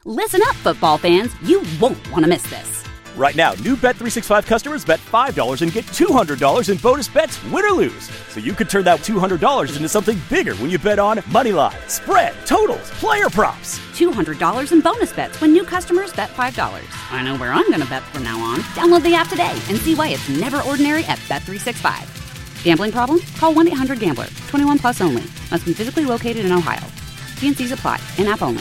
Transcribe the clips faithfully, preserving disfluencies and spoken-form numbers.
Listen up, football fans. You won't want to miss this. Right now, new Bet three sixty-five customers bet five dollars and get two hundred dollars in bonus bets, win or lose. So you could turn that two hundred dollars into something bigger when you bet on money line, spread, totals, player props. two hundred dollars in bonus bets when new customers bet five dollars. I know where I'm going to bet from now on. Download the app today and see why it's never ordinary at Bet three sixty-five. Gambling problem? Call one eight hundred gambler. twenty-one plus only. Must be physically located in Ohio. T and C's apply. In-app only.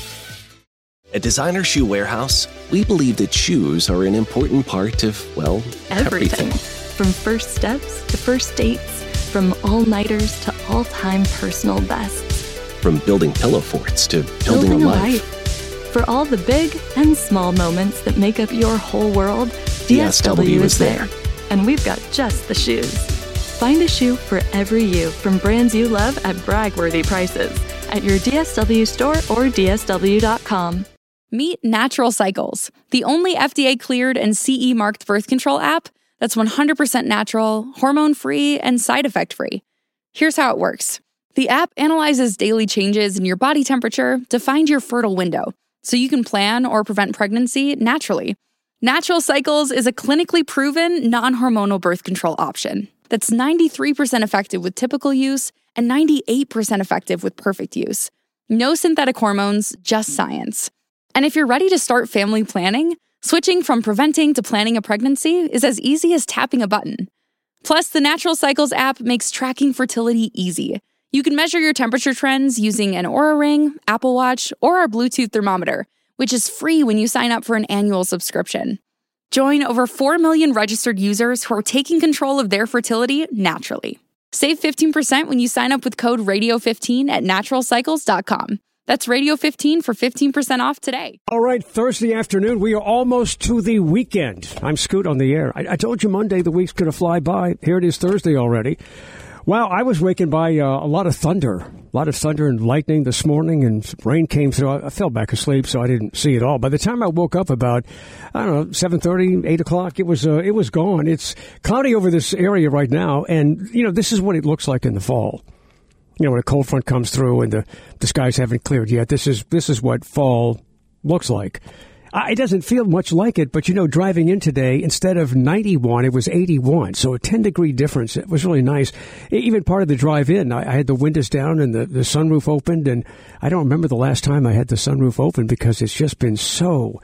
At Designer Shoe Warehouse, we believe that shoes are an important part of, well, everything. everything. From first steps to first dates, from all-nighters to all-time personal bests. From building pillow forts to building, building a, a life. life. For all the big and small moments that make up your whole world, D S W is there. And we've got just the shoes. Find a shoe for every you from brands you love at brag-worthy prices at your D S W store or D S W dot com. Meet Natural Cycles, the only F D A-cleared and C E-marked birth control app that's one hundred percent natural, hormone-free, and side effect-free. Here's how it works. The app analyzes daily changes in your body temperature to find your fertile window, so you can plan or prevent pregnancy naturally. Natural Cycles is a clinically proven, non-hormonal birth control option that's ninety-three percent effective with typical use and ninety-eight percent effective with perfect use. No synthetic hormones, just science. And if you're ready to start family planning, switching from preventing to planning a pregnancy is as easy as tapping a button. Plus, the Natural Cycles app makes tracking fertility easy. You can measure your temperature trends using an Oura Ring, Apple Watch, or our Bluetooth thermometer, which is free when you sign up for an annual subscription. Join over four million registered users who are taking control of their fertility naturally. Save fifteen percent when you sign up with code radio fifteen at natural cycles dot com. That's radio fifteen for fifteen percent off today. All right, Thursday afternoon, we are almost to the weekend. I'm Scoot on the air. I, I told you Monday the week's going to fly by. Here it is Thursday already. Wow, I was wakened by uh, a lot of thunder, a lot of thunder and lightning this morning, and rain came through. I, I fell back asleep, so I didn't see it all. By the time I woke up about, I don't know, seven thirty, eight o'clock, it was uh, it was gone. It's cloudy over this area right now, and, you know, this is what it looks like in the fall. You know, when a cold front comes through and the, the skies haven't cleared yet, this is this is what fall looks like. Uh, it doesn't feel much like it, but, you know, driving in today, instead of ninety-one, it was eighty-one. So a ten-degree difference. It was really nice. Even part of the drive in, I, I had the windows down and the, the sunroof opened, and I don't remember the last time I had the sunroof open because it's just been so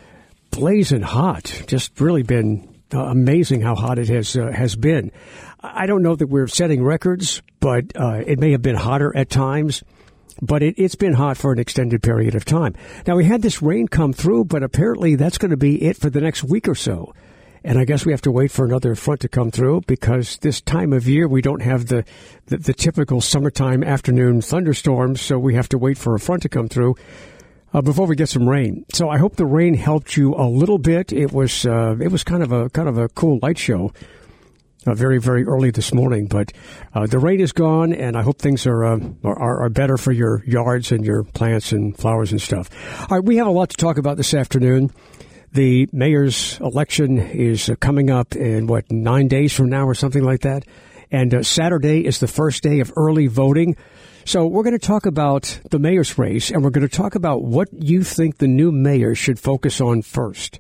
blazing hot. Just really been uh, amazing how hot it has uh, has been. I don't know that we're setting records, but uh, it may have been hotter at times. But it, it's been hot for an extended period of time. Now, we had this rain come through, but apparently that's going to be it for the next week or so. And I guess we have to wait for another front to come through because this time of year we don't have the, the, the typical summertime afternoon thunderstorms, so we have to wait for a front to come through uh, before we get some rain. So I hope the rain helped you a little bit. It was uh, it was kind of a kind of a cool light show. Uh, very, very early this morning, but uh, the rain is gone, and I hope things are, uh, are are better for your yards and your plants and flowers and stuff. All right, we have a lot to talk about this afternoon. The mayor's election is uh, coming up in, what, nine days from now or something like that, and uh, Saturday is the first day of early voting. So we're going to talk about the mayor's race, and we're going to talk about what you think the new mayor should focus on first.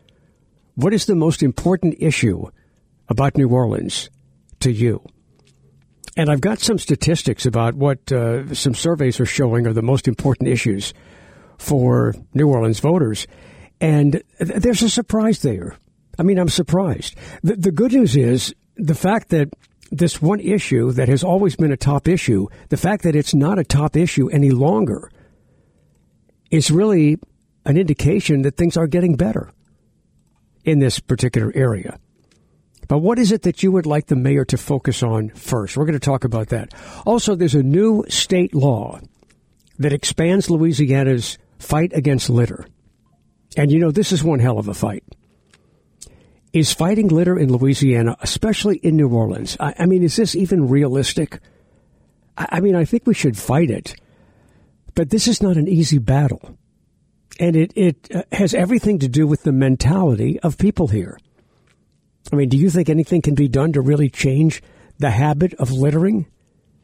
What is the most important issue about New Orleans to you? And I've got some statistics about what uh, some surveys are showing are the most important issues for New Orleans voters. And th- there's a surprise there. I mean, I'm surprised. The, the good news is the fact that this one issue that has always been a top issue, the fact that it's not a top issue any longer is really an indication that things are getting better in this particular area. But what is it that you would like the mayor to focus on first? We're going to talk about that. Also, there's a new state law that expands Louisiana's fight against litter. And, you know, this is one hell of a fight. Is fighting litter in Louisiana, especially in New Orleans, I, I mean, is this even realistic? I, I mean, I think we should fight it. But this is not an easy battle. And it, it uh, has everything to do with the mentality of people here. I mean, do you think anything can be done to really change the habit of littering?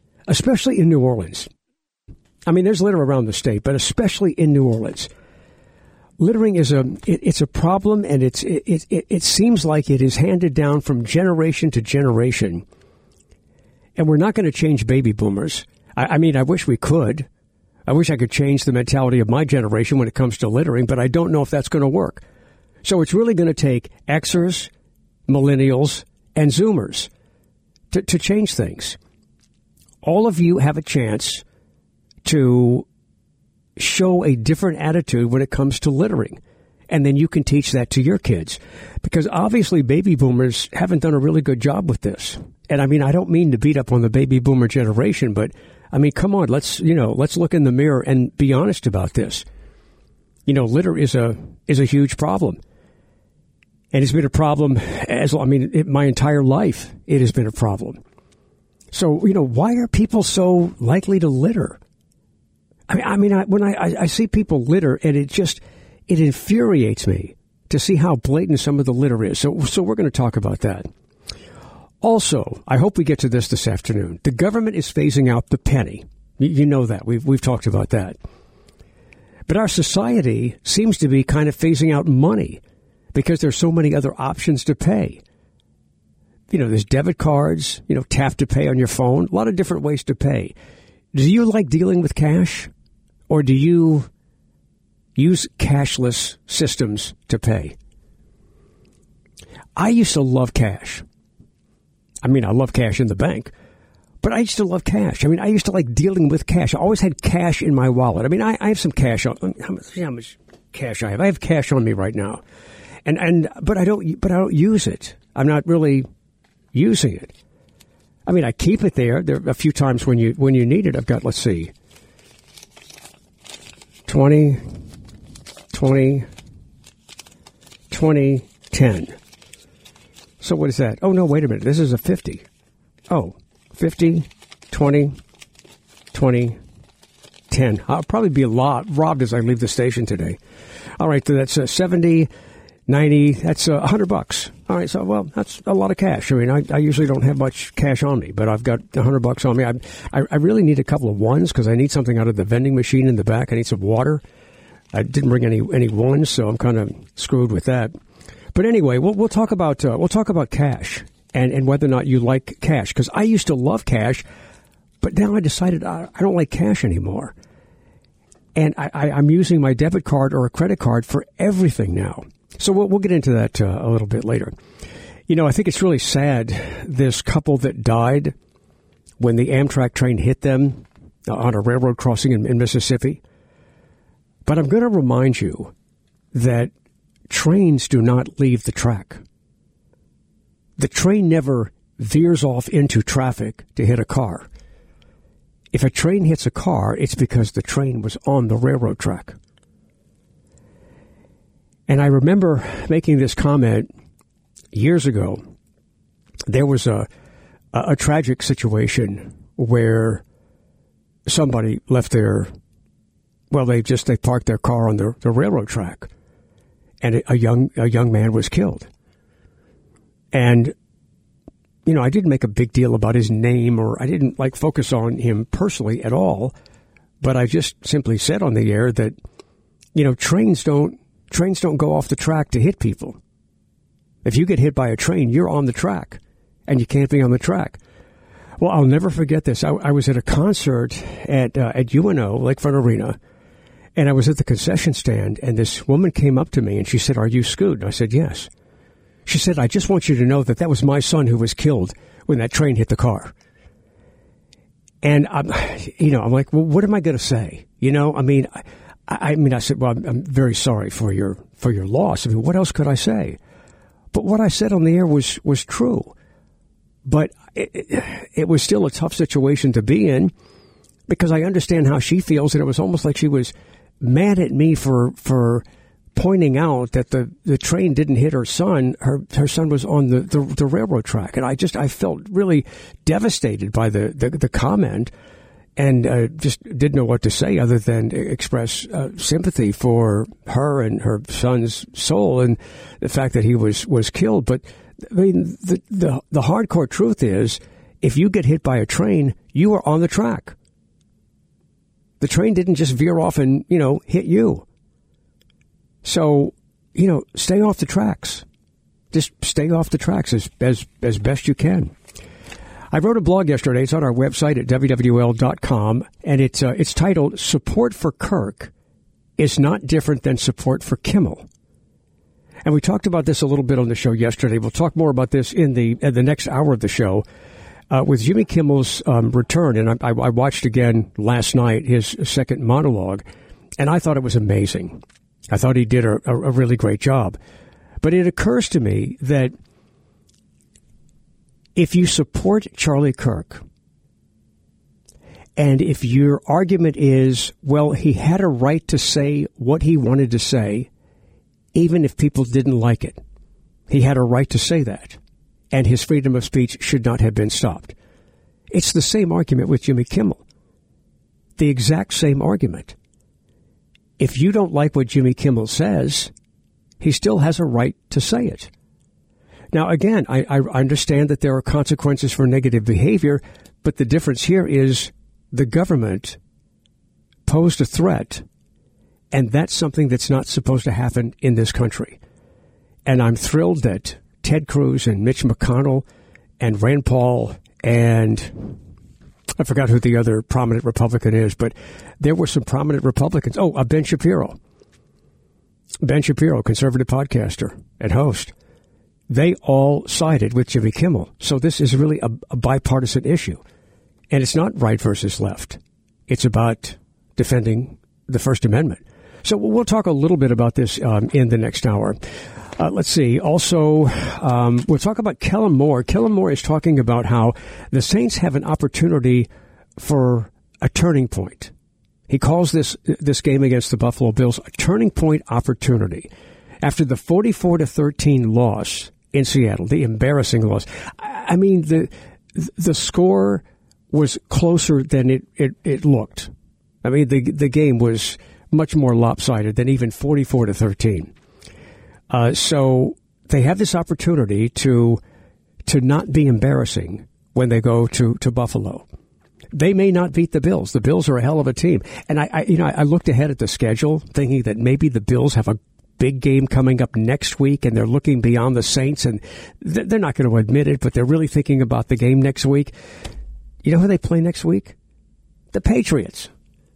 Especially in New Orleans. I mean, there's litter around the state, but especially in New Orleans. littering is a it, it's a problem, and it's it, it it seems like it is handed down from generation to generation. And we're not going to change baby boomers. I, I mean, I wish we could. I wish I could change the mentality of my generation when it comes to littering, but I don't know if that's going to work. So it's really going to take Xers, millennials, and Zoomers to, to change things. All of you have a chance to show a different attitude when it comes to littering. And then you can teach that to your kids. Because obviously baby boomers haven't done a really good job with this. And I mean, I don't mean to beat up on the baby boomer generation, but I mean, come on, let's, you know, let's look in the mirror and be honest about this. You know, litter is a is a huge problem. And it's been a problem as, I mean, it, my entire life, it has been a problem. So, you know, why are people so likely to litter? I mean, I mean, I, when I, I, I see people litter, and it just, it infuriates me to see how blatant some of the litter is. So, so we're going to talk about that. Also, I hope we get to this this afternoon. The government is phasing out the penny. You, you know that. We've, we've talked about that. But our society seems to be kind of phasing out money because there's so many other options to pay. You know, there's debit cards, you know, tap to pay on your phone, a lot of different ways to pay. Do you like dealing with cash, or do you use cashless systems to pay? I used to love cash. I mean, I love cash in the bank, but I used to love cash. I mean, I used to like dealing with cash. I always had cash in my wallet. I mean, I, I have some cash on. How much, how much cash I have? I have cash on me right now, and and but I don't. But I don't use it. I'm not really using it. I mean, I keep it there. There are a few times when you when you need it. I've got, let's see, twenty, twenty, twenty, ten. So what is that? Oh, no, wait a minute. This is a fifty. Oh, fifty, twenty, twenty, ten. I'll probably be a lot robbed as I leave the station today. All right, so that's uh, seventy, ninety, that's uh, one hundred bucks. All right, so, well, that's a lot of cash. I mean, I, I usually don't have much cash on me, but I've got one hundred bucks on me. I, I, I really need a couple of ones because I need something out of the vending machine in the back. I need some water. I didn't bring any any ones, so I'm kind of screwed with that. But anyway, we'll, we'll talk about uh, we'll talk about cash and, and whether or not you like cash, because I used to love cash, but now I decided I, I don't like cash anymore. And I, I, I'm using my debit card or a credit card for everything now. So we'll, we'll get into that uh, a little bit later. You know, I think it's really sad, this couple that died when the Amtrak train hit them uh, on a railroad crossing in, in Mississippi. But I'm going to remind you that trains do not leave the track. The train never veers off into traffic to hit a car. If a train hits a car, it's because the train was on the railroad track. And I remember making this comment years ago. There was a, a, a tragic situation where somebody left their, well, they just, they parked their car on the, the railroad track. And a young, a young man was killed. And, you know, I didn't make a big deal about his name, or I didn't like focus on him personally at all. But I just simply said on the air that, you know, trains don't, Trains don't go off the track to hit people. If you get hit by a train, you're on the track, and you can't be on the track. Well, I'll never forget this. I, I was at a concert at uh, at U N O, Lakefront Arena, and I was at the concession stand, and this woman came up to me, and she said, "Are you Scoot?" And I said, "Yes." She said, "I just want you to know that that was my son who was killed when that train hit the car." And I'm, you know, I'm like, well, what am I going to say? You know, I mean. I, I mean, I said, well, I'm, I'm very sorry for your for your loss. I mean, what else could I say? But what I said on the air was was true. But it, it, it was still a tough situation to be in, because I understand how she feels, and it was almost like she was mad at me for for pointing out that the, the train didn't hit her son. Her her son was on the, the, the railroad track, and I just I felt really devastated by the the, the comment. And uh, just didn't know what to say other than express uh, sympathy for her and her son's soul and the fact that he was, was killed. But I mean, the, the the hardcore truth is, if you get hit by a train, you are on the track. The train didn't just veer off and, you know, hit you. So, you know, stay off the tracks. Just stay off the tracks as, as, as best you can. I wrote a blog yesterday. It's on our website at W W L dot com, and it's, uh, it's titled, Support for Kirk is Not Different Than Support for Kimmel. And we talked about this a little bit on the show yesterday. We'll talk more about this in the in the next hour of the show uh, with Jimmy Kimmel's um, return. And I, I watched again last night his second monologue, and I thought it was amazing. I thought he did a, a really great job. But it occurs to me that if you support Charlie Kirk, and if your argument is, well, he had a right to say what he wanted to say, even if people didn't like it, he had a right to say that, and his freedom of speech should not have been stopped. It's the same argument with Jimmy Kimmel. The exact same argument. If you don't like what Jimmy Kimmel says, he still has a right to say it. Now, again, I, I understand that there are consequences for negative behavior, but the difference here is the government posed a threat, and that's something that's not supposed to happen in this country. And I'm thrilled that Ted Cruz and Mitch McConnell and Rand Paul and I forgot who the other prominent Republican is, but there were some prominent Republicans. Oh, uh, Ben Shapiro. Ben Shapiro, conservative podcaster and host. They all sided with Jimmy Kimmel. So this is really a, a bipartisan issue. And it's not right versus left. It's about defending the First Amendment. So we'll talk a little bit about this um, in the next hour. Uh, let's see. Also, um, we'll talk about Kellen Moore. Kellen Moore is talking about how the Saints have an opportunity for a turning point. He calls this this game against the Buffalo Bills a turning point opportunity. After the forty-four to thirteen loss in Seattle, the embarrassing loss. I mean, the the score was closer than it, it, it looked. I mean, the the game was much more lopsided than even forty-four to thirteen. Uh, so they have this opportunity to to not be embarrassing when they go to, to Buffalo. They may not beat the Bills. The Bills are a hell of a team. And I, I you know, I looked ahead at the schedule thinking that maybe the Bills have a big game coming up next week and they're looking beyond the Saints, and they're not going to admit it, but they're really thinking about the game next week. You know who they play next week? The Patriots.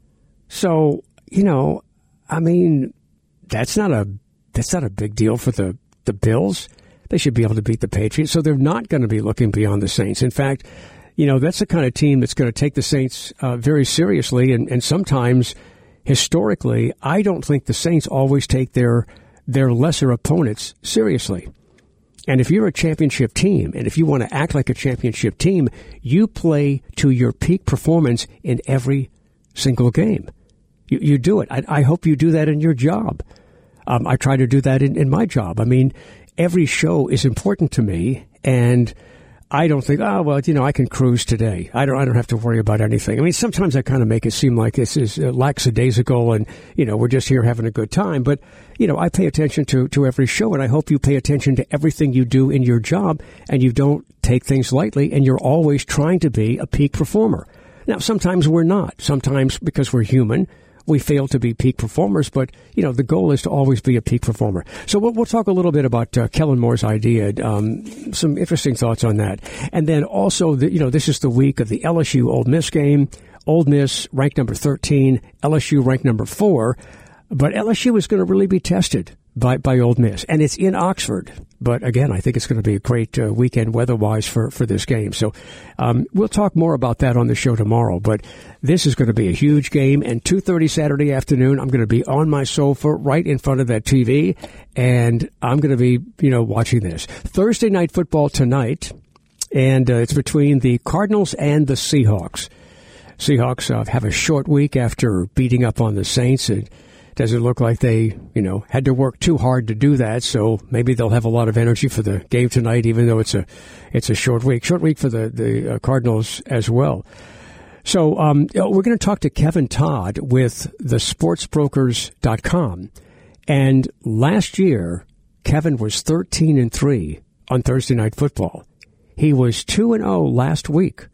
So, you know, I mean, that's not a that's not a big deal for the, the Bills. They should be able to beat the Patriots. So they're not going to be looking beyond the Saints. In fact, you know, that's the kind of team that's going to take the Saints uh, very seriously. And, and sometimes, historically, I don't think the Saints always take their their lesser opponents seriously. And if you're a championship team, and if you want to act like a championship team, you play to your peak performance in every single game. You, you do it. I, I hope you do that in your job. Um, I try to do that in, in my job. I mean, every show is important to me, and I don't think, oh, well, you know, I can cruise today. I don't I don't have to worry about anything. I mean, sometimes I kind of make it seem like this is uh, lackadaisical and, you know, we're just here having a good time. But, you know, I pay attention to, to every show, and I hope you pay attention to everything you do in your job, and you don't take things lightly, and you're always trying to be a peak performer. Now, sometimes we're not. Sometimes, because we're human, we fail to be peak performers, but, you know, the goal is to always be a peak performer. So we'll, we'll talk a little bit about uh, Kellen Moore's idea, um, some interesting thoughts on that. And then also, the, you know, this is the week of the L S U Ole Miss game. Ole Miss ranked number thirteen, L S U ranked number four. But L S U is going to really be tested by, by Ole Miss, and it's in Oxford. But again, I think it's going to be a great uh, weekend weather-wise for, for this game. So um, we'll talk more about that on the show tomorrow. But this is going to be a huge game. And two thirty Saturday afternoon, I'm going to be on my sofa right in front of that T V, and I'm going to be, you know, watching this. Thursday night football tonight, and uh, it's between the Cardinals and the Seahawks. Seahawks uh, have a short week after beating up on the Saints. It doesn't look like they, you know, had to work too hard to do that, so maybe they'll have a lot of energy for the game tonight, even though it's a it's a short week. Short week for the, the uh, Cardinals as well. So um, we're going to talk to Kevin Todd with the sports brokers dot com. And last year, Kevin was thirteen and three on Thursday Night Football. He was two and oh last week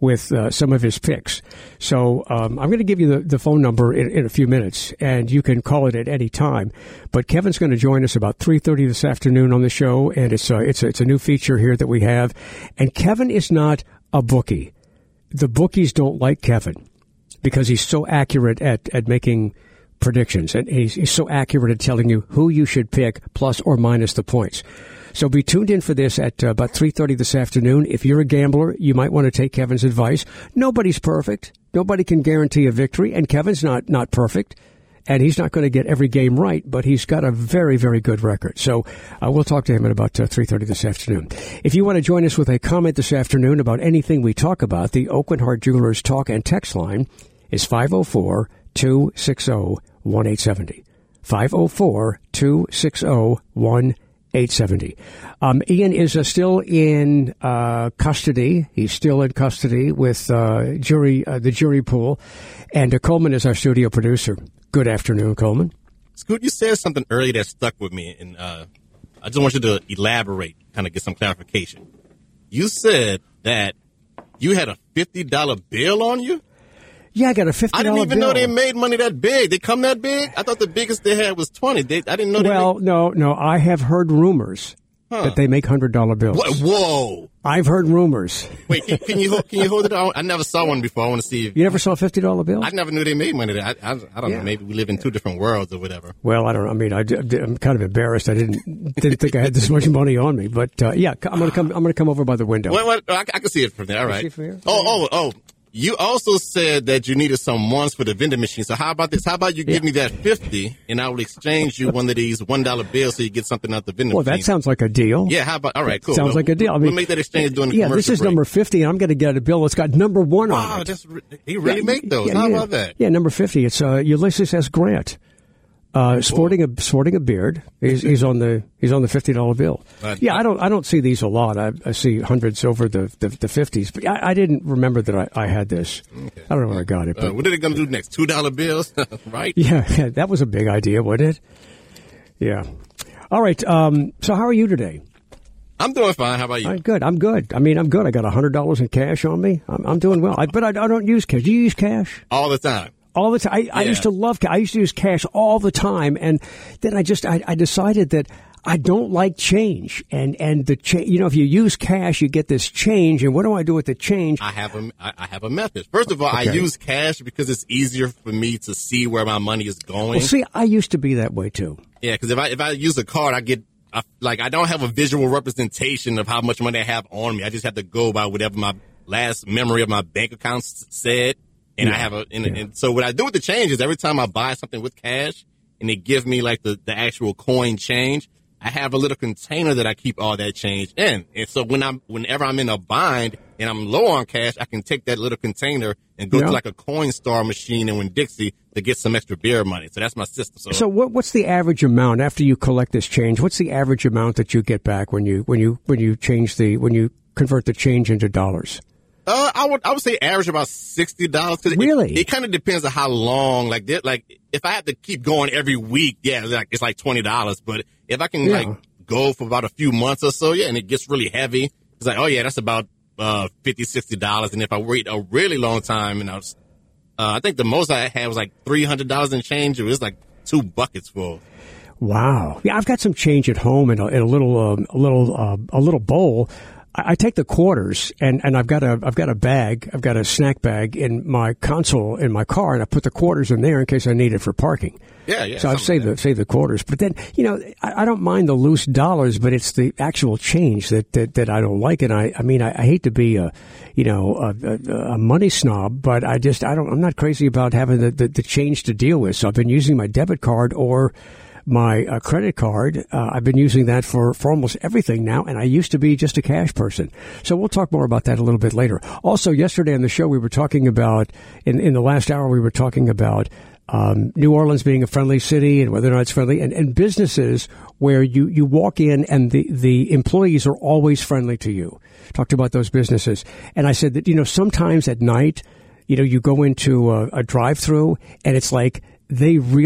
with uh, some of his picks. So um, I'm going to give you the, the phone number in, in a few minutes, and you can call it at any time. But Kevin's going to join us about three thirty this afternoon on the show, and it's a, it's a, it's a new feature here that we have. And Kevin is not a bookie. The bookies don't like Kevin because he's so accurate at, at making predictions, and he's, he's so accurate at telling you who you should pick, plus or minus the points. So be tuned in for this at uh, about three thirty this afternoon. If you're a gambler, you might want to take Kevin's advice. Nobody's perfect. Nobody can guarantee a victory, and Kevin's not, not perfect. And he's not going to get every game right, but he's got a very, very good record. So uh, we'll talk to him at about uh, three thirty this afternoon. If you want to join us with a comment this afternoon about anything we talk about, the Oakland Heart Jewelers talk and text line is five oh four, two six oh, one eight seven oh. five oh four, two six oh, one eight seven oh. eight seventy. Um, Ian is uh, still in uh, custody. He's still in custody with uh, jury, uh, the jury pool. And uh, Coleman is our studio producer. Good afternoon, Coleman. Scoot, you said something earlier that stuck with me, and uh, I just want you to elaborate, kind of get some clarification. You said that you had a fifty dollar bill on you? Yeah, I got a fifty dollar bill. I didn't even know they made money that big. They come that big? I thought the biggest they had was twenty. They, I didn't know they Well, made... no, no. I have heard rumors huh. that they make one hundred dollar bills. What? Whoa. I've heard rumors. Wait, can, can you can you hold it on? I never saw one before. I want to see if... You never saw a fifty dollar bill? I never knew they made money. I, I, I don't yeah. know. Maybe we live in two different worlds or whatever. Well, I don't know. I mean, I, I'm kind of embarrassed. I didn't didn't think I had this much money on me. But, uh, yeah, I'm going to come I'm going to come over by the window. Well, well, I, I can see it from there. All right. See it from here? Oh, oh, oh. You also said that you needed some ones for the vending machine. So how about this? How about you give yeah. me that fifty, and I will exchange you one of these one dollar bills so you get something out the vending well, machine. Well, that sounds like a deal. Yeah, how about, all right, cool. Sounds we'll, like a deal. I mean, we'll make that exchange during the yeah, commercial this is break. number fifty, and I'm going to get a bill that's got number one wow, on it. That's, they really yeah, make those. Yeah, how yeah. about that? Yeah, number fifty. It's uh, Ulysses S. Grant. Uh, sporting a sporting a beard, he's, he's on the he's on the fifty dollar bill. Uh, yeah, I don't I don't see these a lot. I, I see hundreds over the the, the fifties, but I, I didn't remember that I, I had this. Okay. I don't know where I got it. But uh, what are they going to do next? Two dollar bills, right? Yeah, yeah, that was a big idea, wasn't it? Yeah. All right. Um, so how are you today? I'm doing fine. How about you? All right, good. I'm good. I mean, I'm good. I got a hundred dollars in cash on me. I'm, I'm doing well. I, but I, I don't use cash. Do you use cash? All the time. All the time. I, yeah. I used to love cash. I used to use cash all the time. And then I just, I, I decided that I don't like change. And, and the change, you know, if you use cash, you get this change. And what do I do with the change? I have a, I have a method. First of all, okay. I use cash because it's easier for me to see where my money is going. Well, see, I used to be that way too. Yeah. Cause if I, if I use a card, I get, I, like, I don't have a visual representation of how much money I have on me. I just have to go by whatever my last memory of my bank account said. And yeah, I have a, and, yeah. and so what I do with the change is every time I buy something with cash and they give me like the, the actual coin change, I have a little container that I keep all that change in. And so when I'm, whenever I'm in a bind and I'm low on cash, I can take that little container and go yeah. to like a Coinstar machine and Winn-Dixie to get some extra beer money. So that's my system. So, so what, what's the average amount after you collect this change? What's the average amount that you get back when you, when you, when you change the, when you convert the change into dollars? Uh, I would I would say average about sixty dollars. Really? It, it kind of depends on how long. Like like if I have to keep going every week, yeah, it's like it's like twenty dollars. But if I can yeah. like go for about a few months or so, yeah, and it gets really heavy, it's like oh yeah, that's about uh fifty, sixty dollars. And if I wait a really long time, and I was, uh, I think the most I had was like three hundred dollars in change. It was like two buckets full. Wow. Yeah, I've got some change at home in a, in a little um, a little uh, a little bowl. I take the quarters and, and I've got a I've got a bag I've got a snack bag in my console in my car, and I put the quarters in there in case I need it for parking. Yeah, yeah. So I've saved like the saved the quarters, but then you know I, I don't mind the loose dollars, but it's the actual change that, that, that I don't like. And I I mean I, I hate to be a you know a, a, a money snob, but I just I don't I'm not crazy about having the, the, the change to deal with. So I've been using my debit card or my uh, credit card. Uh, I've been using that for, for almost everything now, and I used to be just a cash person. So we'll talk more about that a little bit later. Also, yesterday on the show, we were talking about, in, in the last hour, we were talking about um, New Orleans being a friendly city and whether or not it's friendly, and, and businesses where you, you walk in and the, the employees are always friendly to you. Talked about those businesses. And I said that, you know, sometimes at night, you know, you go into a, a drive-through and it's like, they really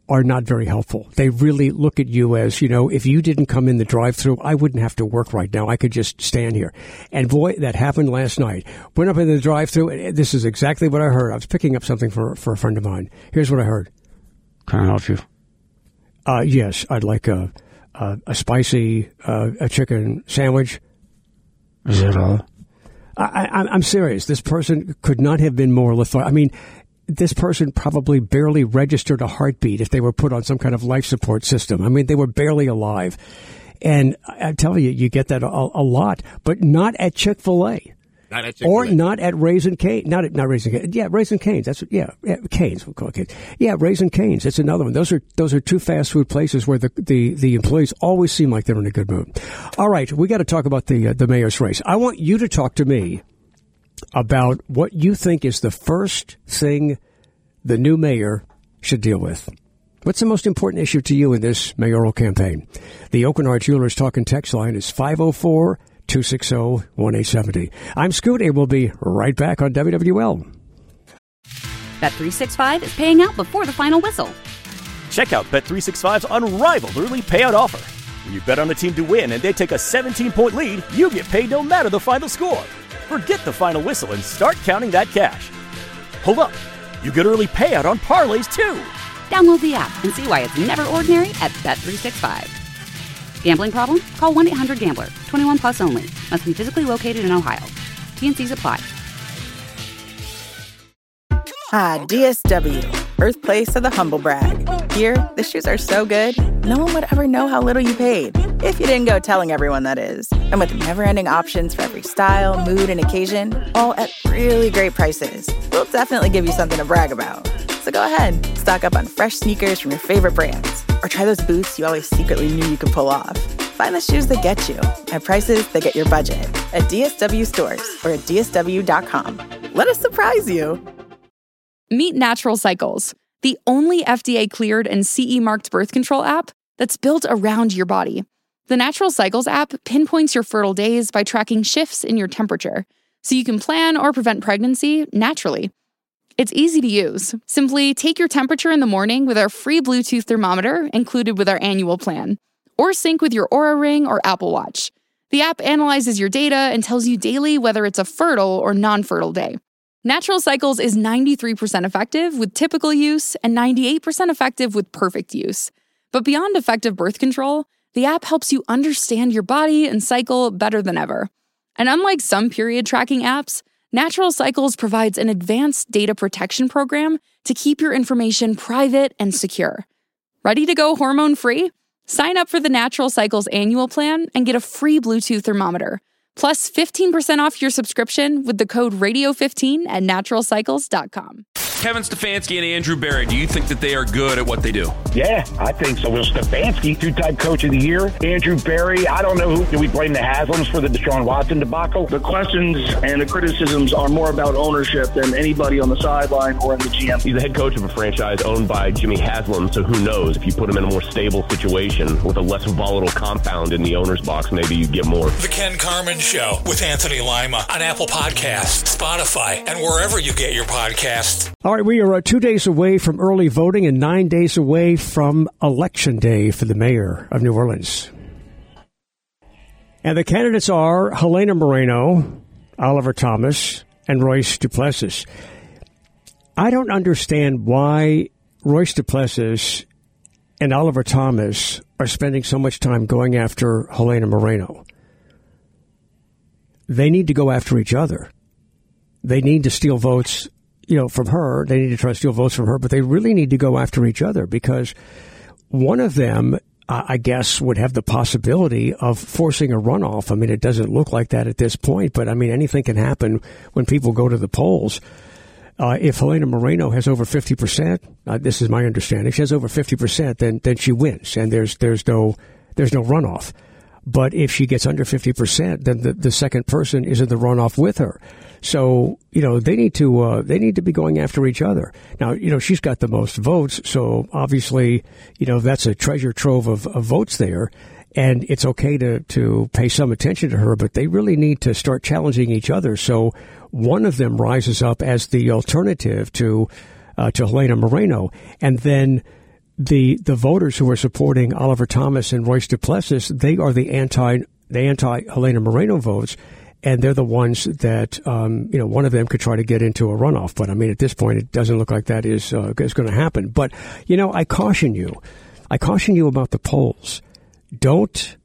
are not very helpful. They really look at you as, you know, if you didn't come in the drive-thru, I wouldn't have to work right now. I could just stand here. And boy, that happened last night. Went up in the drive-thru, and this is exactly what I heard. I was picking up something for, for a friend of mine. Here's what I heard. Can I help you? Uh, yes, I'd like a, a, a spicy uh, a chicken sandwich. Is that all? I, I, I'm serious. This person could not have been more lethargic. I mean, this person probably barely registered a heartbeat if they were put on some kind of life support system. I mean, they were barely alive. And I tell you, you get that a, a lot, but not at Chick-fil-A. Not at Chick-fil-A. Or not at Raising Cane's. Not at, not Raising Cane's. Yeah, Raising Cane's. That's, yeah, yeah, Cane's. We'll call it Cane's. Yeah, Raising Cane's. It's another one. Those are, those are two fast food places where the, the, the employees always seem like they're in a good mood. All right. We got to talk about the, uh, the mayor's race. I want you to talk to me about what you think is the first thing the new mayor should deal with. What's the most important issue to you in this mayoral campaign? The Oakenard Jewelers Talk and Text line is five oh four, two six oh, one eight seven oh. I'm Scoot, and we'll be right back on W W L. Bet three sixty-five is paying out before the final whistle. Check out Bet three sixty-five's unrivaled early payout offer. When you bet on a team to win and they take a seventeen-point lead, you get paid no matter the final score. Forget the final whistle and start counting that cash. Hold up. You get early payout on parlays, too. Download the app and see why it's never ordinary at Bet three sixty-five. Gambling problem? Call one eight hundred gambler. twenty-one plus only. Must be physically located in Ohio. T N Cs apply. Ah, D S W, birthplace of the humble brag. Here, the shoes are so good, no one would ever know how little you paid. If you didn't go telling everyone, that is. And with never-ending options for every style, mood, and occasion, all at really great prices, we'll definitely give you something to brag about. So go ahead, stock up on fresh sneakers from your favorite brands, or try those boots you always secretly knew you could pull off. Find the shoes that get you at prices that get your budget at D S W stores or at D S W dot com. Let us surprise you. Meet Natural Cycles, the only F D A-cleared and C E-marked birth control app that's built around your body. The Natural Cycles app pinpoints your fertile days by tracking shifts in your temperature, so you can plan or prevent pregnancy naturally. It's easy to use. Simply take your temperature in the morning with our free Bluetooth thermometer included with our annual plan, or sync with your Oura Ring or Apple Watch. The app analyzes your data and tells you daily whether it's a fertile or non-fertile day. Natural Cycles is ninety-three percent effective with typical use and ninety-eight percent effective with perfect use. But beyond effective birth control, the app helps you understand your body and cycle better than ever. And unlike some period tracking apps, Natural Cycles provides an advanced data protection program to keep your information private and secure. Ready to go hormone-free? Sign up for the Natural Cycles annual plan and get a free Bluetooth thermometer, plus fifteen percent off your subscription with the code radio fifteen at natural cycles dot com. Kevin Stefanski and Andrew Berry, do you think that they are good at what they do? Yeah, I think so. Will Stefanski, two-time coach of the year. Andrew Berry, I don't know who. Do we blame the Haslams for the Deshaun Watson debacle? The questions and the criticisms are more about ownership than anybody on the sideline or in the G M. He's the head coach of a franchise owned by Jimmy Haslam, so who knows? If you put him in a more stable situation with a less volatile compound in the owner's box, maybe you get more. The Ken Carman Show with Anthony Lima on Apple Podcasts, Spotify, and wherever you get your podcasts. All right, we are uh, two days away from early voting and nine days away from Election Day for the mayor of New Orleans. And the candidates are Helena Moreno, Oliver Thomas, and Royce Duplessis. I don't understand why Royce Duplessis and Oliver Thomas are spending so much time going after Helena Moreno. They need to go after each other. They need to steal votes, you know, from her. They need to try to steal votes from her, but they really need to go after each other because one of them, uh, I guess, would have the possibility of forcing a runoff. I mean, it doesn't look like that at this point, but I mean, anything can happen when people go to the polls. Uh, if Helena Moreno has over fifty percent, uh, this is my understanding, she has over fifty percent, then then she wins, and there's there's no there's no runoff. But if she gets under fifty percent, then the, the second person is in the runoff with her. So, you know, they need to uh, they need to be going after each other. Now, you know, she's got the most votes, so obviously, you know, that's a treasure trove of, of votes there. And it's okay to, to pay some attention to her, but they really need to start challenging each other. So one of them rises up as the alternative to uh, to Helena Moreno. And then the the voters who are supporting Oliver Thomas and Royce Duplessis, they are the anti the anti Helena Moreno votes, and they're the ones that um, you know one of them could try to get into a runoff. But I mean, at this point, it doesn't look like that is uh, is going to happen. But you know, I caution you, I caution you about the polls. Don't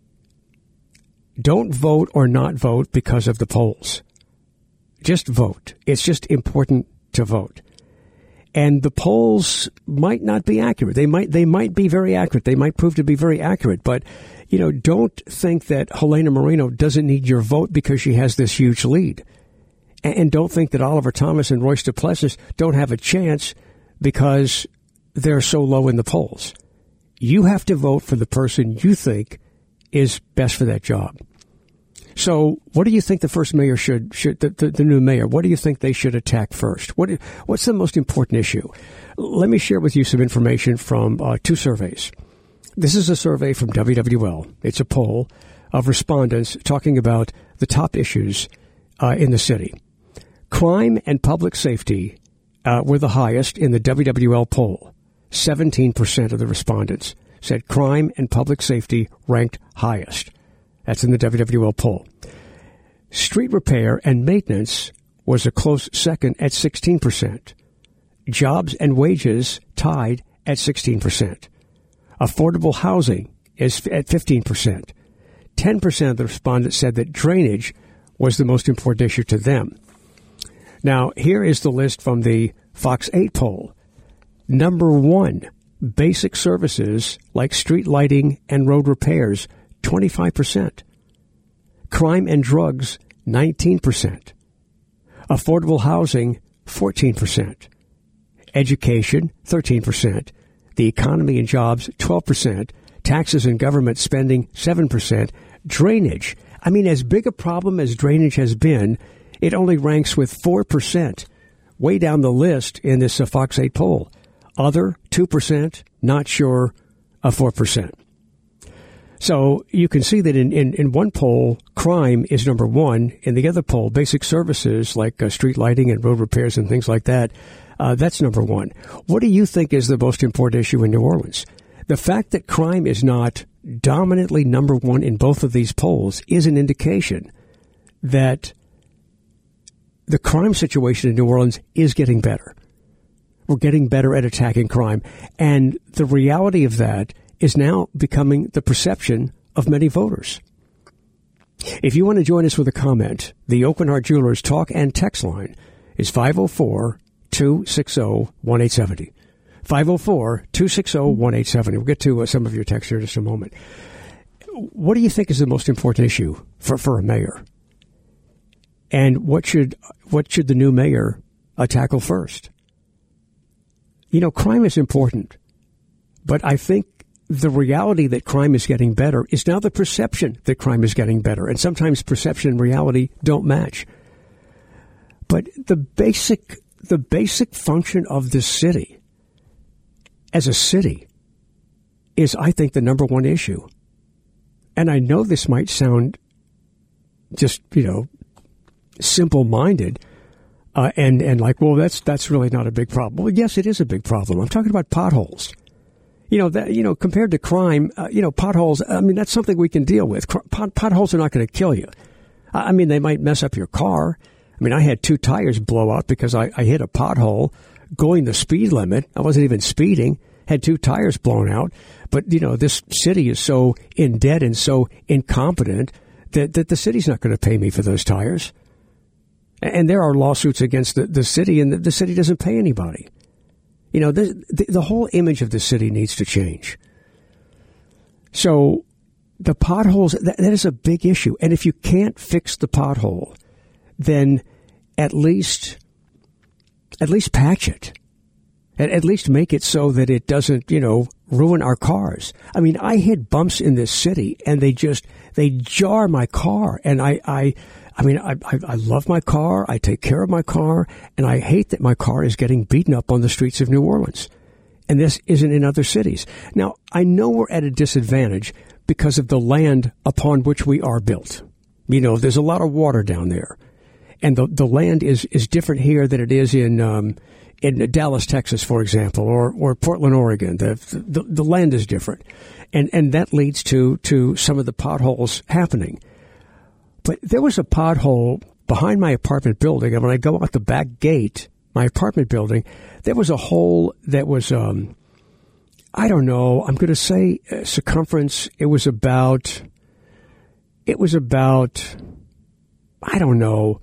don't vote or not vote because of the polls. Just vote. It's just important to vote. And the polls might not be accurate. They might they might be very accurate. They might prove to be very accurate. But, you know, don't think that Helena Moreno doesn't need your vote because she has this huge lead. And don't think that Oliver Thomas and Royce Duplessis don't have a chance because they're so low in the polls. You have to vote for the person you think is best for that job. So what do you think the first mayor should, should the, the, the new mayor, what do you think they should attack first? What, what's the most important issue? Let me share with you some information from uh, two surveys. This is a survey from W W L. It's a poll of respondents talking about the top issues uh, in the city. Crime and public safety uh, were the highest in the W W L poll. seventeen percent of the respondents said crime and public safety ranked highest. That's in the W W L poll. Street repair and maintenance was a close second at sixteen percent. Jobs and wages tied at sixteen percent. Affordable housing is at fifteen percent. ten percent of the respondents said that drainage was the most important issue to them. Now, here is the list from the Fox eight poll. Number one, basic services like street lighting and road repairs, twenty-five percent. Crime and drugs, nineteen percent. Affordable housing, fourteen percent. Education, thirteen percent. The economy and jobs, twelve percent. Taxes and government spending, seven percent. Drainage. I mean, as big a problem as drainage has been, it only ranks with four percent. Way down the list in this uh, Fox eight poll. Other, two percent. Not sure, uh, four percent. So you can see that in, in, in one poll, crime is number one. In the other poll, basic services like uh, street lighting and road repairs and things like that, uh, that's number one. What do you think is the most important issue in New Orleans? The fact that crime is not dominantly number one in both of these polls is an indication that the crime situation in New Orleans is getting better. We're getting better at attacking crime. And the reality of that is now becoming the perception of many voters. If you want to join us with a comment, the Open Heart Jewelers talk and text line is five oh four, two six oh, one eight seven oh. five oh four, two six oh, one eight seven oh. We'll get to uh, some of your texts here in just a moment. What do you think is the most important issue for, for a mayor? And what should what should the new mayor uh, tackle first? You know, crime is important, but I think the reality that crime is getting better is now the perception that crime is getting better. And sometimes perception and reality don't match. But the basic, the basic function of this city as a city is, I think, the number one issue. And I know this might sound just, you know, simple-minded, uh, and, and like, well, that's, that's really not a big problem. Well, yes, it is a big problem. I'm talking about potholes. You know, that, you know, compared to crime, uh, you know, potholes, I mean, that's something we can deal with. Pot, potholes are not going to kill you. I mean, they might mess up your car. I mean, I had two tires blow out because I, I hit a pothole going the speed limit. I wasn't even speeding, had two tires blown out. But, you know, this city is so in debt and so incompetent that, that the city's not going to pay me for those tires. And there are lawsuits against the, the city, and the, the city doesn't pay anybody. You know, the, the, the whole image of the city needs to change. So the potholes, that, that is a big issue. And if you can't fix the pothole, then at least, at least patch it. At, at least make it so that it doesn't, you know, ruin our cars. I mean, I hit bumps in this city and they just, they jar my car. And I, I, I mean, I, I, I love my car. I take care of my car. And I hate that my car is getting beaten up on the streets of New Orleans. And this isn't in other cities. Now, I know we're at a disadvantage because of the land upon which we are built. You know, there's a lot of water down there. And the, the land is, is different here than it is in, um, in Dallas, Texas, for example, or, or Portland, Oregon. The, the the land is different. And and that leads to, to some of the potholes happening. But there was a pothole behind my apartment building, and when I go out the back gate, my apartment building, there was a hole that was, um, I don't know, I'm going to say uh, circumference, it was about, it was about, I don't know,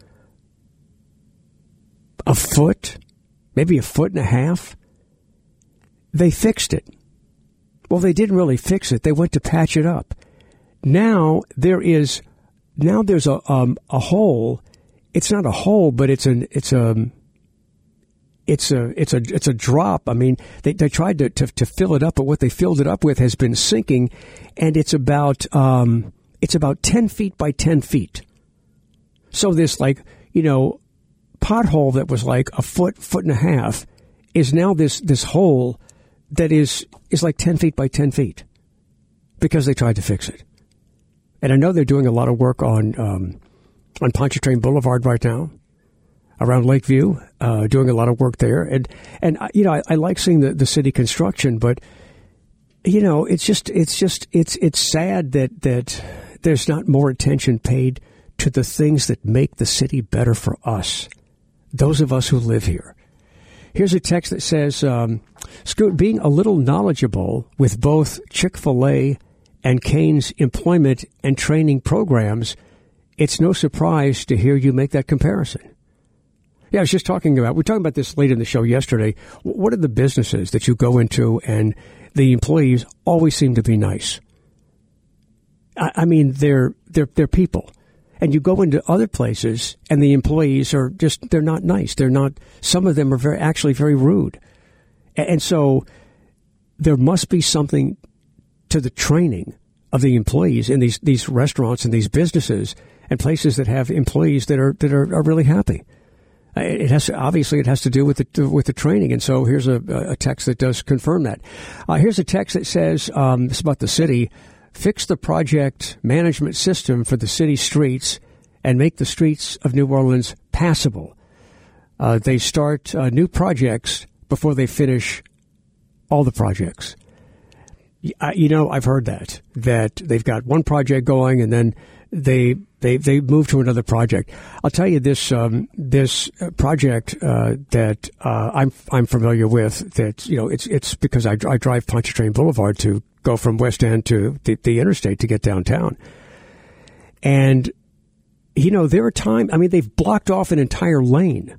a foot, maybe a foot and a half. They fixed it. Well, they didn't really fix it. They went to patch it up. Now there is, now there's a um, a hole. It's not a hole, but it's an it's a it's a it's a it's a drop. I mean, they they tried to, to to fill it up, but what they filled it up with has been sinking, and it's about um it's about ten feet by ten feet. So this, like, you know, pothole that was like a foot foot and a half is now this this hole that is is like ten feet by ten feet because they tried to fix it. And I know they're doing a lot of work on um, on Pontchartrain Boulevard right now, around Lakeview, uh, doing a lot of work there. And, and you know, I, I like seeing the, the city construction, but, you know, it's just, it's just, it's, it's sad that, that there's not more attention paid to the things that make the city better for us, those of us who live here. Here's a text that says, um, Scoot, being a little knowledgeable with both Chick-fil-A and Cane's employment and training programs, it's no surprise to hear you make that comparison. Yeah, I was just talking about, we were talking about this late in the show yesterday. What are the businesses that you go into and the employees always seem to be nice? I, I mean, they're, they're, they're people. And you go into other places and the employees are just, they're not nice. They're not, some of them are very, actually very rude. And, and so there must be something to the training of the employees in these, these restaurants and these businesses and places that have employees that are, that are, are really happy. It has to, obviously it has to do with the, with the training. And so here's a, a text that does confirm that. Uh, here's a text that says, um, it's about the city. Fix the project management system for the city streets and make the streets of New Orleans passable. Uh, they start uh, new projects before they finish all the projects. You know, I've heard that, that they've got one project going and then they they they move to another project. I'll tell you this um, this project uh, that uh, I'm I'm familiar with. That you know, it's it's because I, I drive Pontchartrain Boulevard to go from West End to the, the interstate to get downtown, and you know there are times. I mean, they've blocked off an entire lane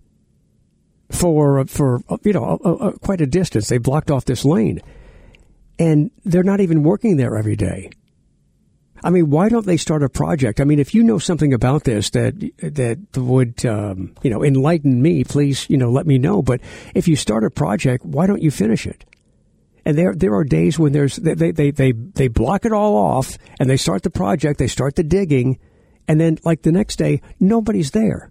for for you know a, a, quite a distance. They blocked off this lane. And they're not even working there every day. I mean, why don't they start a project? I mean, if you know something about this that that would, um, you know, enlighten me, please, you know, let me know. But if you start a project, why don't you finish it? And there there are days when there's they they they they block it all off and they start the project, they start the digging, and then like the next day, nobody's there.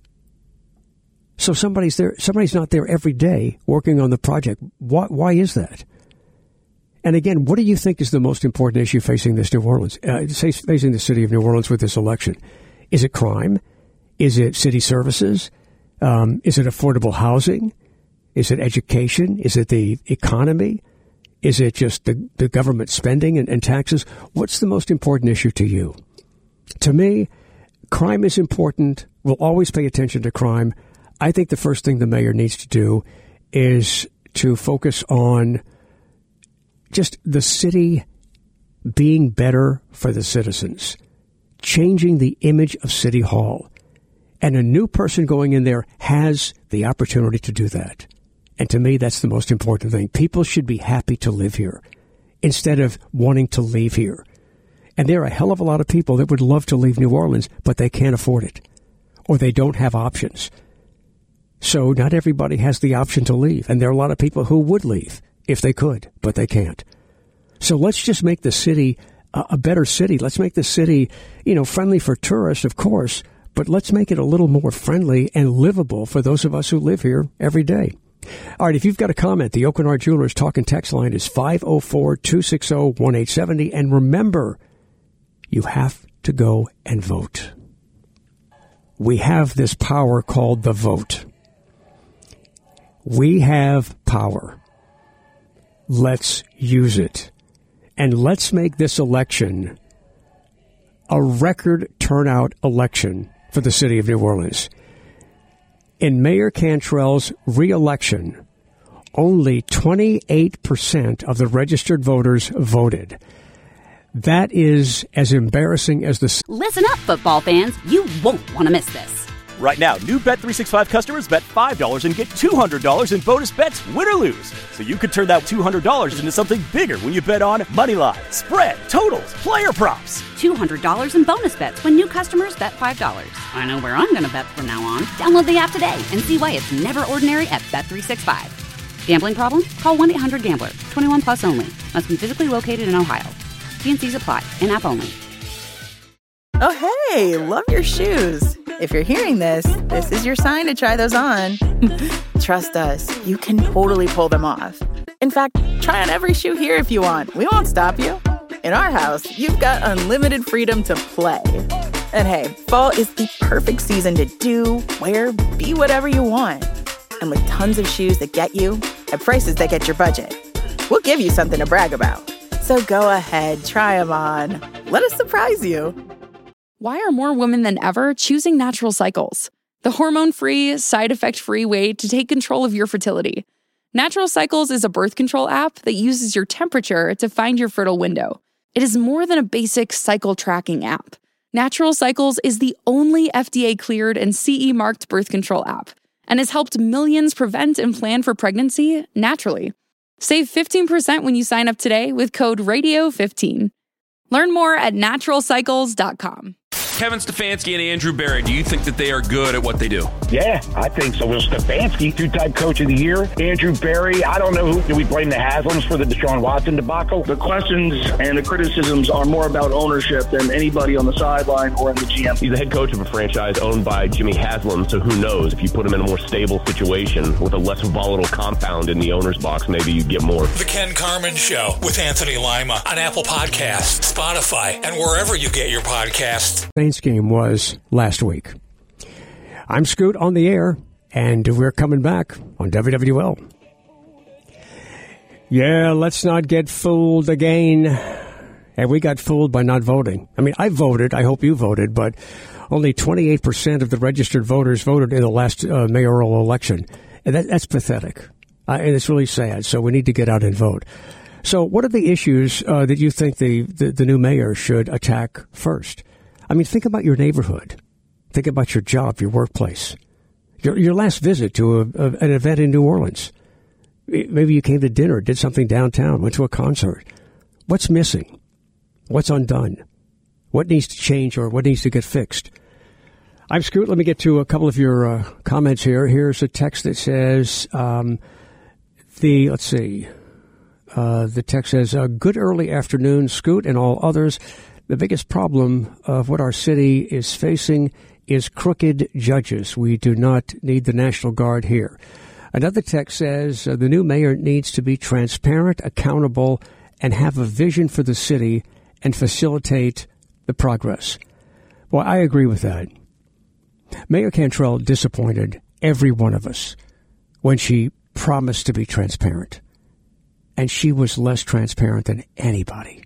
So somebody's there. Somebody's not there every day working on the project. Why why is that? And again, what do you think is the most important issue facing this New Orleans, uh, facing the city of New Orleans with this election? Is it crime? Is it city services? Um, is it affordable housing? Is it education? Is it the economy? Is it just the, the government spending and, and taxes? What's the most important issue to you? To me, crime is important. We'll always pay attention to crime. I think the first thing the mayor needs to do is to focus on just the city being better for the citizens, changing the image of City Hall. And a new person going in there has the opportunity to do that. And to me, that's the most important thing. People should be happy to live here instead of wanting to leave here. And there are a hell of a lot of people that would love to leave New Orleans, but they can't afford it, or they don't have options. So not everybody has the option to leave. And there are a lot of people who would leave if they could, but they can't. So let's just make the city a, a better city. Let's make the city, you know, friendly for tourists, of course, but let's make it a little more friendly and livable for those of us who live here every day. All right, if you've got a comment, the Oakenard Jewelers talk and text line is five oh four, two six oh, one eight seven oh. And remember, you have to go and vote. We have this power called the vote. We have power. Let's use it. And let's make this election a record turnout election for the city of New Orleans. In Mayor Cantrell's re-election, only twenty-eight percent of the registered voters voted. That is as embarrassing as the... Listen up, football fans. You won't want to miss this. Right now, new Bet three sixty-five customers bet five dollars and get two hundred dollars in bonus bets, win or lose. So you could turn that two hundred dollars into something bigger when you bet on Moneyline, spread, totals, player props. two hundred dollars in bonus bets when new customers bet five dollars. I know where I'm going to bet from now on. Download the app today and see why it's never ordinary at Bet three sixty-five. Gambling problem? Call one eight hundred gambler. twenty-one plus only. Must be physically located in Ohio. T and C's apply. In-app only. Oh, hey, love your shoes. If you're hearing this, this is your sign to try those on. Trust us, you can totally pull them off. In fact, try on every shoe here if you want. We won't stop you. In our house, you've got unlimited freedom to play. And hey, fall is the perfect season to do, wear, be whatever you want. And with tons of shoes that get you, at prices that get your budget, we'll give you something to brag about. So go ahead, try them on. Let us surprise you. Why are more women than ever choosing Natural Cycles, the hormone-free, side-effect-free way to take control of your fertility? Natural Cycles is a birth control app that uses your temperature to find your fertile window. It is more than a basic cycle tracking app. Natural Cycles is the only F D A-cleared and C E-marked birth control app and has helped millions prevent and plan for pregnancy naturally. Save fifteen percent when you sign up today with code radio fifteen. Learn more at natural cycles dot com. Kevin Stefanski and Andrew Berry, do you think that they are good at what they do? Yeah, I think so. Will Stefanski, two-time coach of the year. Andrew Berry, I don't know who. Do we blame the Haslams for the Deshaun Watson debacle? The questions and the criticisms are more about ownership than anybody on the sideline or in the G M. He's the head coach of a franchise owned by Jimmy Haslam, so who knows? If you put him in a more stable situation with a less volatile compound in the owner's box, maybe you get more. The Ken Carman Show with Anthony Lima on Apple Podcasts, Spotify, and wherever you get your podcasts. Saints game was last week. I'm Scoot on the air, and we're coming back on W W L. Yeah, let's not get fooled again. And we got fooled by not voting. I mean, I voted. I hope you voted, but only twenty-eight percent of the registered voters voted in the last uh, mayoral election. And that, that's pathetic. Uh, and it's really sad. So we need to get out and vote. So what are the issues uh, that you think the, the, the new mayor should attack first? I mean, think about your neighborhood. Think about your job, your workplace, your your last visit to a, a, an event in New Orleans. Maybe you came to dinner, did something downtown, went to a concert. What's missing? What's undone? What needs to change or what needs to get fixed? I'm Scoot. Let me get to a couple of your uh, comments here. Here's a text that says, um, the, let's see, uh, the text says, uh, good early afternoon, Scoot and all others. The biggest problem of what our city is facing is crooked judges. We do not need the National Guard here. Another text says uh, the new mayor needs to be transparent, accountable, and have a vision for the city and facilitate the progress. Well, I agree with that. Mayor Cantrell disappointed every one of us when she promised to be transparent. And she was less transparent than anybody.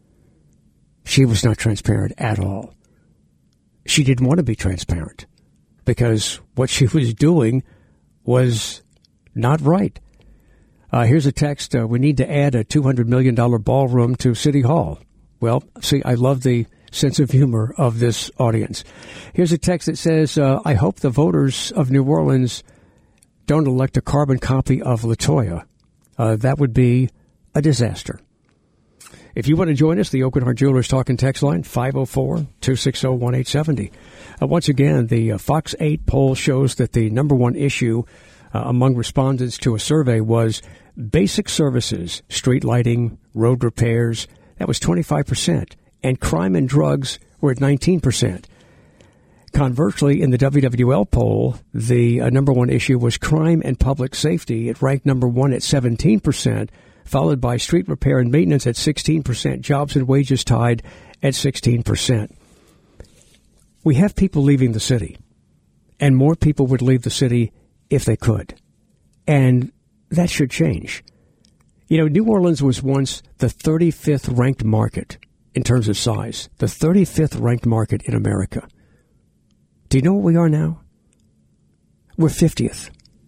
She was not transparent at all. She didn't want to be transparent because what she was doing was not right. Uh, here's a text. Uh, we need to add a two hundred million dollars ballroom to City Hall. Well, see, I love the sense of humor of this audience. Here's a text that says, uh, I hope the voters of New Orleans don't elect a carbon copy of LaToya. Uh, that would be a disaster. If you want to join us, the Oak and Hart Jewelers Talking Text line, five oh four, two six oh, one eight seven oh. Uh, once again, the uh, Fox eight poll shows that the number one issue uh, among respondents to a survey was basic services, street lighting, road repairs. That was twenty-five percent. And crime and drugs were at nineteen percent. Conversely, in the W W L poll, the uh, number one issue was crime and public safety. It ranked number one at seventeen percent. Followed by street repair and maintenance at sixteen percent, jobs and wages tied at sixteen percent. We have people leaving the city, and more people would leave the city if they could. And that should change. You know, New Orleans was once the thirty-fifth ranked market in terms of size, the thirty-fifth ranked market in America. Do you know what we are now? We're fiftieth.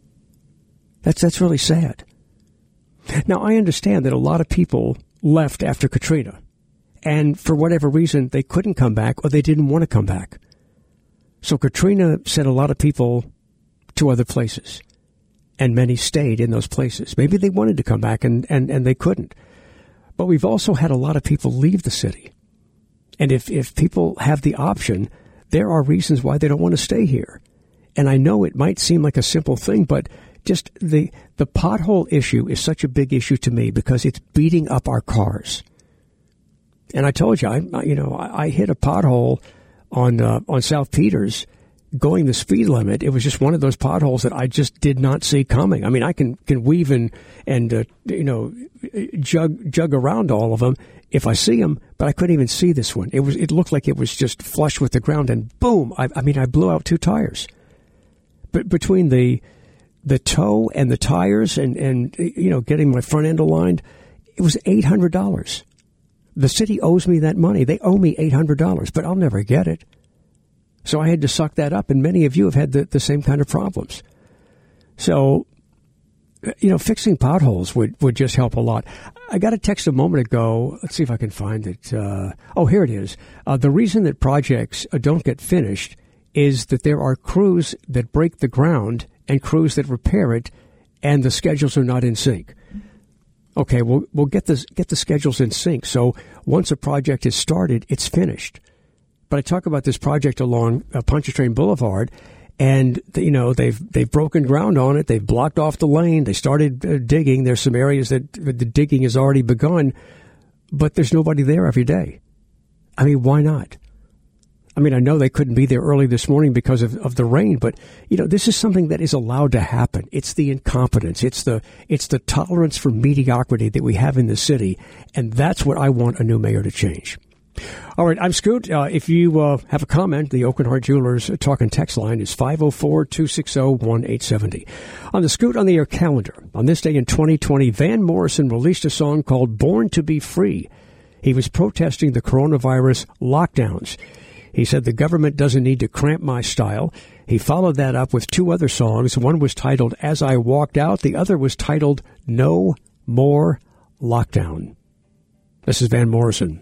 That's, that's really sad. Now, I understand that a lot of people left after Katrina, and for whatever reason, they couldn't come back or they didn't want to come back. So Katrina sent a lot of people to other places, and many stayed in those places. Maybe they wanted to come back and, and, and they couldn't. But we've also had a lot of people leave the city. And if, if people have the option, there are reasons why they don't want to stay here. And I know it might seem like a simple thing, but just the the pothole issue is such a big issue to me because it's beating up our cars. And I told you, I you know, I, I hit a pothole on uh, on South Peters going the speed limit. It was just one of those potholes that I just did not see coming. I mean, I can, can weave and, and uh, you know, jug jug around all of them if I see them, but I couldn't even see this one. It was it looked like it was just flush with the ground, and boom! I, I mean, I blew out two tires. But between the the tow and the tires and, and you know, getting my front end aligned, it was eight hundred dollars. The city owes me that money. They owe me eight hundred dollars, but I'll never get it. So I had to suck that up, and many of you have had the, the same kind of problems. So, you know, fixing potholes would, would just help a lot. I got a text a moment ago. Let's see if I can find it. Uh, oh, here it is. Uh, the reason that projects don't get finished is that there are crews that break the ground and crews that repair it, and the schedules are not in sync. Okay, we'll, we'll get, the, get the schedules in sync. So once a project is started, it's finished. But I talk about this project along uh, Pontchartrain Boulevard, and you know they've they've broken ground on it. They've blocked off the lane. They started uh, digging. There's some areas that the digging has already begun, but there's nobody there every day. I mean, why not? I mean, I know they couldn't be there early this morning because of, of the rain, but you know this is something that is allowed to happen. It's the incompetence. It's the it's the tolerance for mediocrity that we have in the city, and that's what I want a new mayor to change. All right, I'm Scoot. Uh, if you uh, have a comment, the Oak and Hart Jewelers talk and text line is five oh four, two six zero, one eight seven zero. On the Scoot on the Air calendar, on this day in twenty twenty, Van Morrison released a song called Born to Be Free. He was protesting the coronavirus lockdowns. He said the government doesn't need to cramp my style. He followed that up with two other songs. One was titled As I Walked Out. The other was titled No More Lockdown. This is Van Morrison.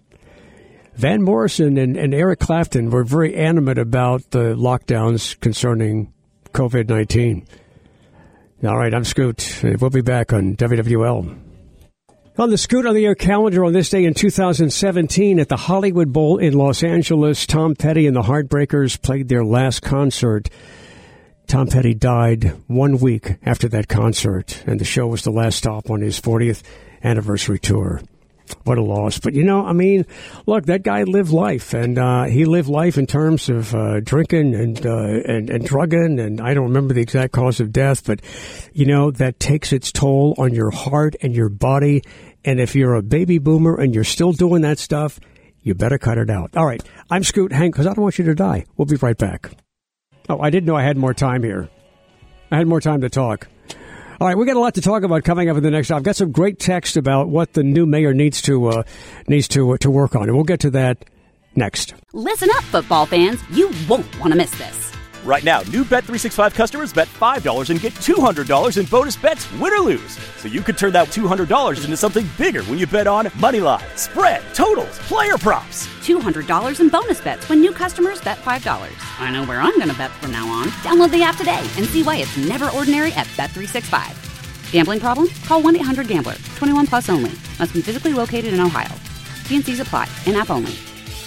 Van Morrison and, and Eric Clapton were very animate about the lockdowns concerning COVID nineteen. All right, I'm Scoot. We'll be back on W W L. On the Scoot on the Air calendar on this day in two thousand seventeen at the Hollywood Bowl in Los Angeles, Tom Petty and the Heartbreakers played their last concert. Tom Petty died one week after that concert, and the show was the last stop on his fortieth anniversary tour. What a loss. But, you know, I mean, look, that guy lived life, and uh, he lived life in terms of uh, drinking and, uh, and and drugging, and I don't remember the exact cause of death, but, you know, that takes its toll on your heart and your body, and if you're a baby boomer and you're still doing that stuff, you better cut it out. All right, I'm Scoot Hank, because I don't want you to die. We'll be right back. Oh, I didn't know I had more time here. I had more time to talk. All right, we got a lot to talk about coming up in the next hour. I've got some great text about what the new mayor needs to uh, needs to uh, to work on, and we'll get to that next. Listen up, football fans. You won't want to miss this. Right now, new Bet three sixty-five customers bet five dollars and get two hundred dollars in bonus bets, win or lose. So you could turn that two hundred dollars into something bigger when you bet on money line, spread, totals, player props. two hundred dollars in bonus bets when new customers bet five dollars. I know where I'm going to bet from now on. Download the app today and see why it's never ordinary at Bet three sixty-five. Gambling problem? Call one eight hundred gambler. twenty-one plus only. Must be physically located in Ohio. T and C's apply. In-app only.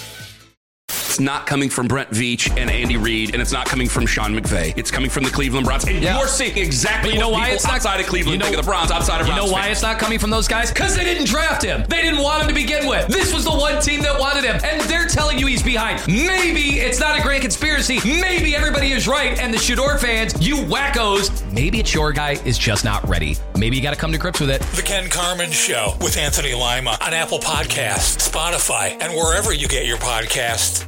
It's not coming from Brent Veach and Andy Reid, and it's not coming from Sean McVay. It's coming from the Cleveland Browns. And yeah. you're seeing exactly you know what why people it's not, outside of Cleveland you know, think of the Browns, outside of You Browns know why fans. it's not coming from those guys? Because they didn't draft him. They didn't want him to begin with. This was the one team that wanted him, and they're telling you he's behind. Maybe it's not a grand conspiracy. Maybe everybody is right, and the Shador fans, you wackos, maybe it's your guy is just not ready. Maybe you got to come to grips with it. The Ken Carman Show with Anthony Lima on Apple Podcasts, Spotify, and wherever you get your podcasts.